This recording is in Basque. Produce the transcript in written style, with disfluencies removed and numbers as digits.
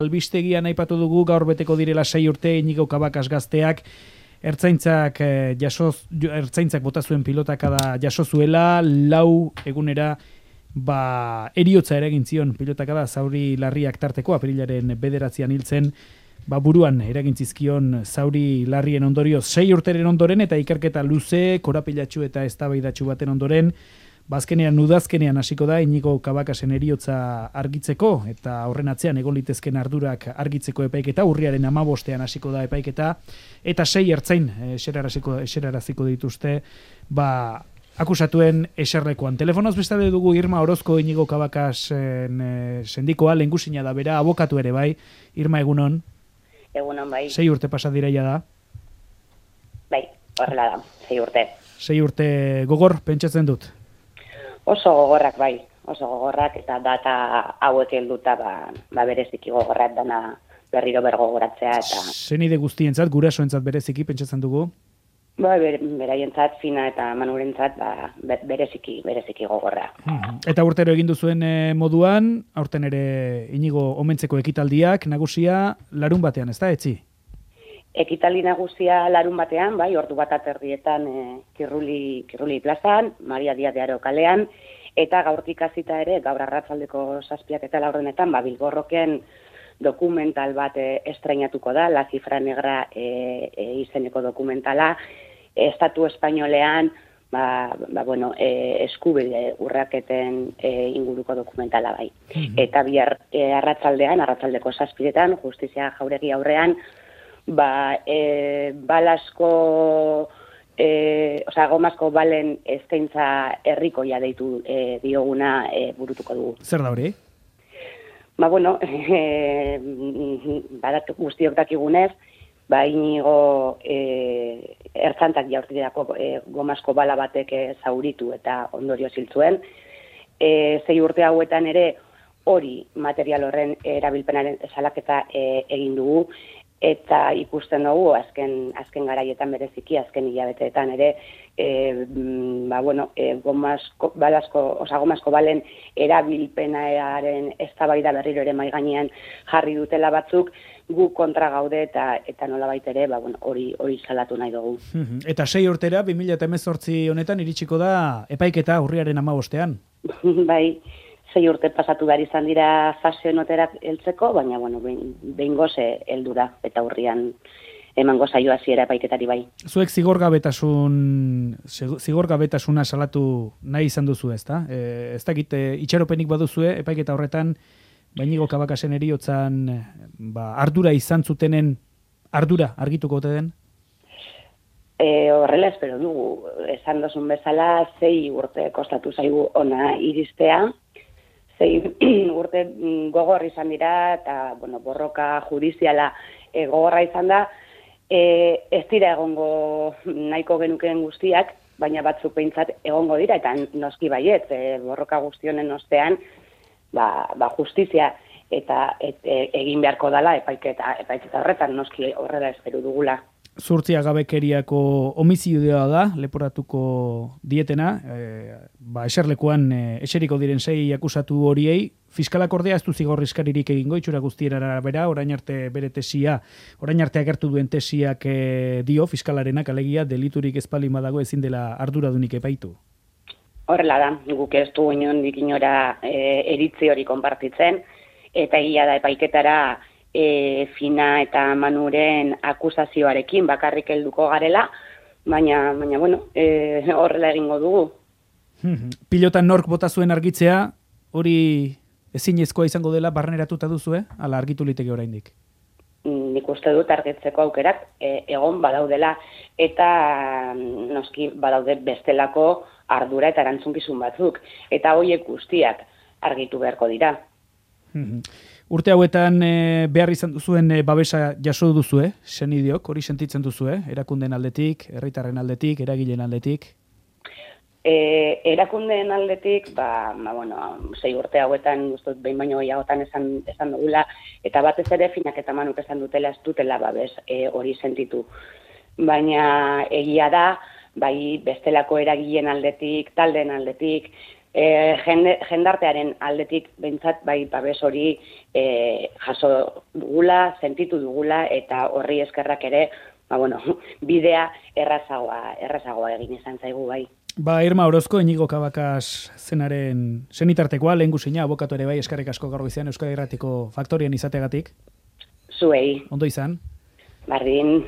Albistegian aipatu dugu gaur beteko direla 6 urte Iñigo Cabacas gazteak ertzaintzak bota zuen pilotakada jaso zuela, 4 egunera eriotza eragin zion pilotakada zauri larriak tarteko apirilaren 9an hiltzen, buruan eragin zizkion zauri larrien ondorioz 6 urteren ondoren eta ikerketa luze, korapilatsu eta eztabaidatsu baten ondoren, azkenean udazkenean hasiko da Iñigo Cabacasen eriotza argitzeko eta horren atzean egon litezken ardurak argitzeko epaiketa, urriaren 15ean hasiko da epaiketa eta 6 ertzain eseraraziko dituzte akusatuen eserlekuan. Telefonoz bestalde dugu Irma Orozko, Iñigo Cabacasen sendikoa, lehengusina da bera, abokatu ere bai. Irma, egunon? Egunon bai. 6 urte pasa diraia da? Bai, horrela da, 6 urte. 6 urte gogor, pentsatzen dut? Oso gogorrak bai, oso gogorrak eta data hauek helduta bereziki gogorrak dana berriro bergogoratzea eta... Zenide guztientzat, gurasoentzat bereziki pentsatzen dugu? Beraientzat, Fina eta Manurentzat bereziki gogorra. Eta urtero egin duzuen moduan, aurten ere Iñigo omentzeko ekitaldiak, nagusia larun batean, ez da, etzi? Ekitaldi nagusia larun batean, bai, ordu bat aterrietan Kirruli plazan, Maria Diaz de Aro kalean, eta gaurtik hasita ere, gaur arratsaldeko 7 eta 4 Bilborroken dokumental bat estreinatuko da, La Cifra Negra izeneko dokumentala, Estatu Espainolean, eskubide urraketen inguruko dokumentala bai. Eta bihar arratsaldeko 7etan, Justizia Jauregi aurrean, gomazko balen eskaintza herrikoia deitu dioguna burutuko dugu. Zer da hori? Guztiok dakigunez, Iñigo ertzantak jaurtirako gomazko bala batek zauritu eta ondorio ziltzuen. 6 urte hauetan ere hori material horren erabilpenaren salaketa egin dugu, eta ikusten dugu azken garaietan bereziki, azken hilabeteetan ere, gomazko balen erabilpenaren eztabaida berriro ere mahai gainean jarri dutela batzuk, gu kontra gaude eta nolabait ere hori salatu nahi dugu. Eta 6 urtera 2018 honetan iritsiko da epaiketa urriaren 15ean. Bai, 6 urte pasatu behar izan dira fase honetara heltzeko, baina behingoz heldu da eta urrian emango zaio hasiera epaiketari bai. Zuek zigorgabetasuna salatu nahi izan duzu, ezta? Ez dakit itxaropenik baduzue epaiketa horretan Iñigo Cabacasen eriotzan ardura izan zutenen ardura argituko ote den? Horrela espero dugu, esan dozun bezala 6 urte kostatu zaigu ona iristea. 6 urte gogor izan dira eta borroka judiziala gogorra izan da. Ez dira egongo nahiko genukeen guztiak, baina batzuk behintzat egongo dira eta noski baiet, borroka guztionen ostean justizia eta egin beharko dela epaiketa horretan noski horrela espero dugula. Zuhurtziagabekeriako homizidioa da, leporatuko dietena, eserlekuan eseriko diren 6 akusatu horiei, fiskalak ordea ez du zigorrizkaririk egingo, itxura guztien arabera, orain arte agertu duen tesiak dio, fiskalarenak alegia, deliturik ez baldin badago ezin dela arduradunik epaitu. Horrela da, guk ez du inondik inora eritzi hori konpartitzen, eta egia da epaiketara Fina eta Manuren akusazioarekin bakarrik helduko garela, baina horrela egingo dugu. Pilotan nork bota zuen argitzea, hori ezinezkoa izango dela barneratuta duzue, ala argitu liteke oraindik? Nik uste dut argitzeko aukerak egon badaudela, eta noski badaude bestelako ardura eta erantzunkizun batzuk, eta horiek guztiak argitu beharko dira. Urte hauetan behar izan duzuen babesa jaso duzue, senideok, hori sentitzen duzue, erakundeen aldetik, herritarren aldetik, eragileen aldetik? Erakundeen aldetik, 6 urte hauetan guztut behin baino gehiagotan esan dugula, eta batez ere Finak eta Manuk esan dutela ez dutela babes hori sentitu. Baina egia da, bai bestelako eragileen aldetik, taldeen aldetik, jendartearen aldetik behintzat bai babes hori jaso dugula, sentitu dugula eta horri eskerrak ere bidea errazagoa egin izan zaigu bai. Irma Orozko, Iñigo Cabakas zenaren zenitartekoa, lehen guzina, abokatu ere bai, eskerrik asko gaur goizean Euskadi Irratiko Faktorian izateagatik. Zuei. Ondo izan? Bardin.